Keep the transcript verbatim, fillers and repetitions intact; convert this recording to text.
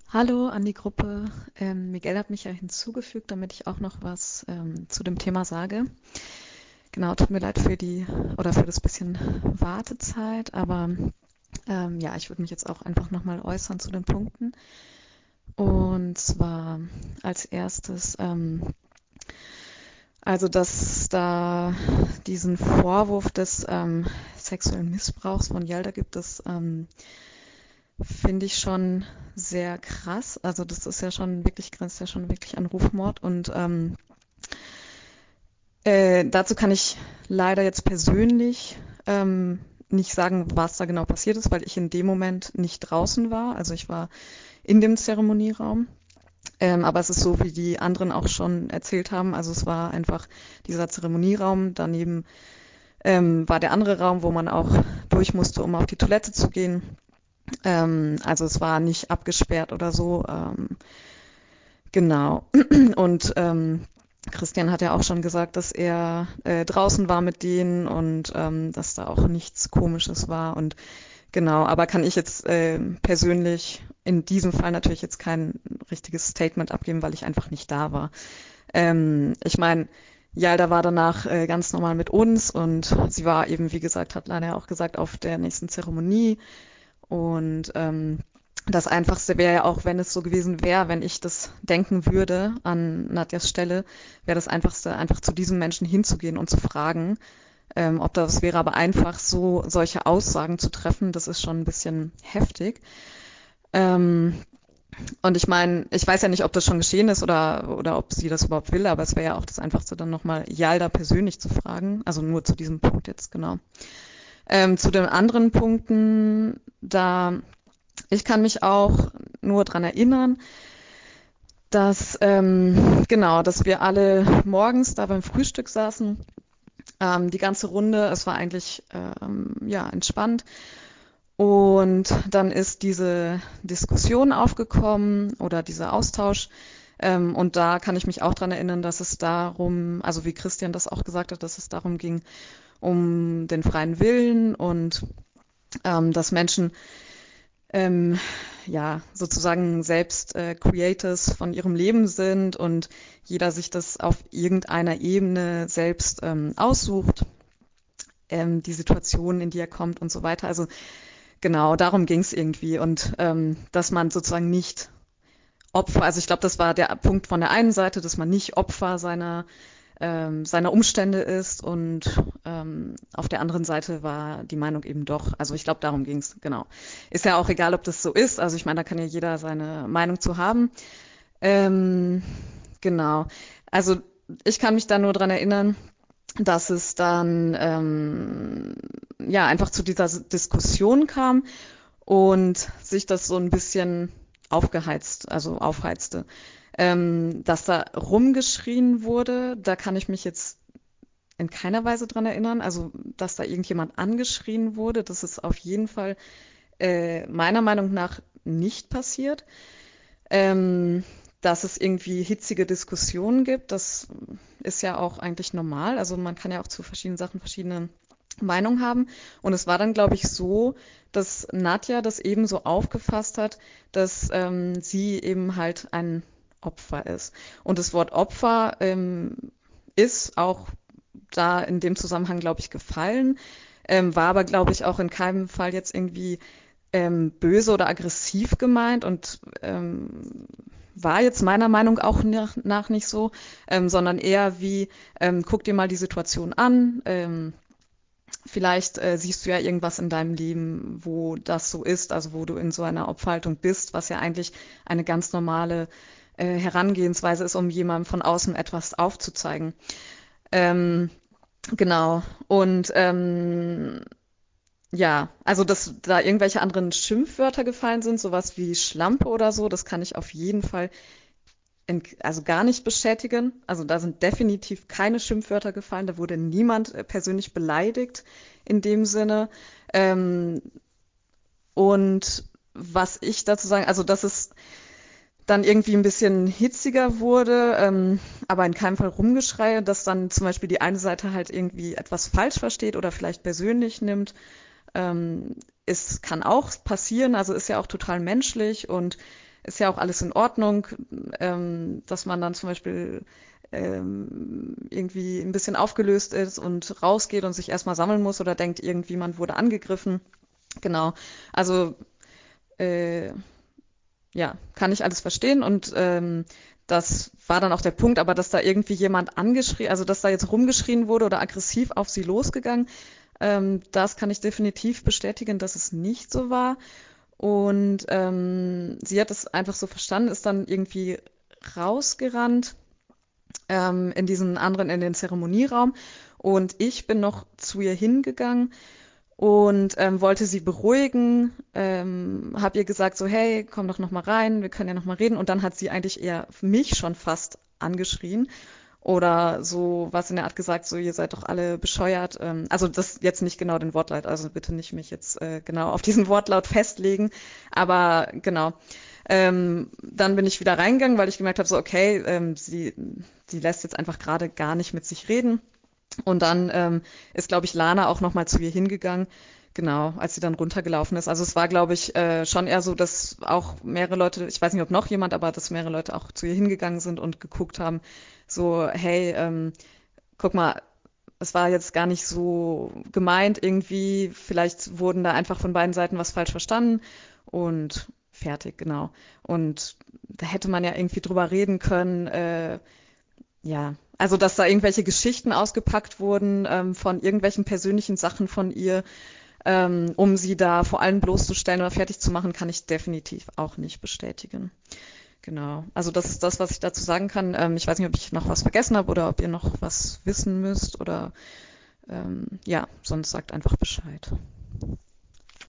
Hallo an die Gruppe. Ähm, Miguel hat mich ja hinzugefügt, damit ich auch noch was ähm, zu dem Thema sage. Genau, tut mir leid für die oder für das bisschen Wartezeit, aber ähm, ja, ich würde mich jetzt auch einfach nochmal äußern zu den Punkten. Und zwar als erstes, ähm, also dass da diesen Vorwurf des ähm, sexuellen Missbrauchs von Yalda gibt, das ähm, finde ich schon sehr krass. Also das ist ja schon wirklich, grenzt ja schon wirklich an Rufmord. Und ähm, äh, dazu kann ich leider jetzt persönlich ähm, nicht sagen, was da genau passiert ist, weil ich in dem Moment nicht draußen war. Also ich war in dem Zeremonieraum. Ähm, aber es ist so, wie die anderen auch schon erzählt haben. Also es war einfach dieser Zeremonieraum. Daneben ähm, war der andere Raum, wo man auch durch musste, um auf die Toilette zu gehen. Ähm, also es war nicht abgesperrt oder so. Ähm, genau. Und ähm, Christian hat ja auch schon gesagt, dass er äh, draußen war mit denen und ähm, dass da auch nichts Komisches war. Und genau, aber kann ich jetzt äh, persönlich in diesem Fall natürlich jetzt kein richtiges Statement abgeben, weil ich einfach nicht da war. Ähm, ich meine, Yalda war danach äh, ganz normal mit uns und sie war eben, wie gesagt, hat Lana ja auch gesagt, auf der nächsten Zeremonie. Und ähm, das Einfachste wäre ja auch, wenn es so gewesen wäre, wenn ich das denken würde an Nadjas Stelle, wäre das Einfachste, einfach zu diesem Menschen hinzugehen und zu fragen, ähm, ob das wäre. Aber einfach so solche Aussagen zu treffen, das ist schon ein bisschen heftig. Ähm, und ich meine, ich weiß ja nicht, ob das schon geschehen ist oder, oder ob sie das überhaupt will, aber es wäre ja auch das Einfachste, dann nochmal Yalda persönlich zu fragen. Also nur zu diesem Punkt jetzt, genau. Ähm, zu den anderen Punkten, da ich kann mich auch nur dran erinnern, dass ähm, genau, dass wir alle morgens da beim Frühstück saßen, ähm, die ganze Runde. Es war eigentlich ähm, ja entspannt. Und dann ist diese Diskussion aufgekommen oder dieser Austausch. Ähm, und da kann ich mich auch dran erinnern, dass es darum, also wie Christian das auch gesagt hat, dass es darum ging, um den freien Willen und ähm, dass Menschen ähm, ja, sozusagen selbst äh, Creators von ihrem Leben sind und jeder sich das auf irgendeiner Ebene selbst ähm, aussucht, ähm, die Situation, in die er kommt und so weiter. Also genau, darum ging es irgendwie und ähm, dass man sozusagen nicht Opfer, also ich glaube, das war der Punkt von der einen Seite, dass man nicht Opfer seiner ähm, seiner Umstände ist und ähm, auf der anderen Seite war die Meinung eben doch, also ich glaube, darum ging es, genau. Ist ja auch egal, ob das so ist, also ich meine, da kann ja jeder seine Meinung zu haben. Ähm, genau, also ich kann mich da nur dran erinnern, dass es dann ähm, ja einfach zu dieser Diskussion kam und sich das so ein bisschen aufgeheizt, also aufheizte. Ähm, dass da rumgeschrien wurde, da kann ich mich jetzt in keiner Weise dran erinnern. Also, dass da irgendjemand angeschrien wurde, das ist auf jeden Fall äh, meiner Meinung nach nicht passiert. Ähm, dass es irgendwie hitzige Diskussionen gibt, das ist ja auch eigentlich normal. Also man kann ja auch zu verschiedenen Sachen verschiedene Meinung haben. Und es war dann, glaube ich, so, dass Nadja das eben so aufgefasst hat, dass ähm, sie eben halt ein Opfer ist. Und das Wort Opfer ähm, ist auch da in dem Zusammenhang, glaube ich, gefallen, ähm, war aber, glaube ich, auch in keinem Fall jetzt irgendwie ähm, böse oder aggressiv gemeint und ähm, war jetzt meiner Meinung auch nach, nach nicht so, ähm, sondern eher wie, ähm, guck dir mal die Situation an, ähm, vielleicht äh, siehst du ja irgendwas in deinem Leben, wo das so ist, also wo du in so einer Opferhaltung bist, was ja eigentlich eine ganz normale äh, Herangehensweise ist, um jemandem von außen etwas aufzuzeigen. Ähm, genau. Und ähm, ja, also dass da irgendwelche anderen Schimpfwörter gefallen sind, sowas wie Schlampe oder so, das kann ich auf jeden Fall in, also gar nicht bestätigen. Also da sind definitiv keine Schimpfwörter gefallen, da wurde niemand äh, persönlich beleidigt in dem Sinne. Ähm, und was ich dazu sagen, also dass es dann irgendwie ein bisschen hitziger wurde, ähm, aber in keinem Fall Rumgeschrei, dass dann zum Beispiel die eine Seite halt irgendwie etwas falsch versteht oder vielleicht persönlich nimmt. Ähm, es kann auch passieren, also ist ja auch total menschlich und ist ja auch alles in Ordnung, ähm, dass man dann zum Beispiel ähm, irgendwie ein bisschen aufgelöst ist und rausgeht und sich erstmal sammeln muss oder denkt irgendwie, man wurde angegriffen. Genau. Also äh, ja, kann ich alles verstehen und ähm, das war dann auch der Punkt, aber dass da irgendwie jemand angeschrien, also dass da jetzt rumgeschrien wurde oder aggressiv auf sie losgegangen, ähm, das kann ich definitiv bestätigen, dass es nicht so war. Und ähm, sie hat es einfach so verstanden, ist dann irgendwie rausgerannt ähm, in diesen anderen, in den Zeremonieraum. Und ich bin noch zu ihr hingegangen und ähm, wollte sie beruhigen, ähm, habe ihr gesagt so, hey, komm doch noch mal rein, wir können ja noch mal reden. Und dann hat sie eigentlich eher mich schon fast angeschrien oder so was in der Art gesagt, so ihr seid doch alle bescheuert. Ähm, also das jetzt nicht genau den Wortlaut, also bitte nicht mich jetzt äh, genau auf diesen Wortlaut festlegen, aber genau. Ähm, dann bin ich wieder reingegangen, weil ich gemerkt habe, so okay, ähm, sie, sie lässt jetzt einfach gerade gar nicht mit sich reden. Und dann ähm, ist, glaube ich, Lana auch nochmal zu ihr hingegangen, genau, als sie dann runtergelaufen ist. Also es war, glaube ich, äh, schon eher so, dass auch mehrere Leute, ich weiß nicht, ob noch jemand, aber dass mehrere Leute auch zu ihr hingegangen sind und geguckt haben, so, hey, ähm, guck mal, es war jetzt gar nicht so gemeint irgendwie, vielleicht wurden da einfach von beiden Seiten was falsch verstanden und fertig, genau. Und da hätte man ja irgendwie drüber reden können, äh, ja, also dass da irgendwelche Geschichten ausgepackt wurden ähm, von irgendwelchen persönlichen Sachen von ihr, ähm, um sie da vor allem bloßzustellen oder fertig zu machen, kann ich definitiv auch nicht bestätigen. Genau. Also das ist das, was ich dazu sagen kann. Ähm, ich weiß nicht, ob ich noch was vergessen habe oder ob ihr noch was wissen müsst oder ähm, ja, sonst sagt einfach Bescheid.